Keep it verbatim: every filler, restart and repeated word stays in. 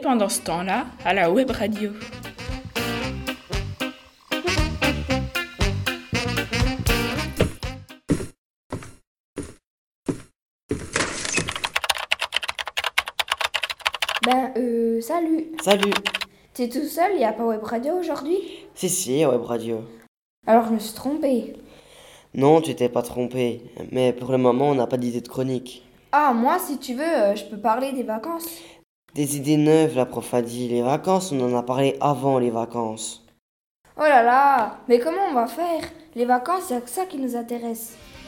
pendant ce temps-là à la web radio. Ben, euh, salut. Salut. T'es tout seul, y a pas web radio aujourd'hui? Si, si, web radio. Alors je me suis trompée. Non, tu t'es pas trompé. Mais pour le moment, on n'a pas d'idée de chronique. Ah, moi, si tu veux, euh, je peux parler des vacances. Des idées neuves, la prof a dit. Les vacances, on en a parlé avant les vacances. Oh là là, mais comment on va faire? Les vacances, c'est ça qui nous intéresse.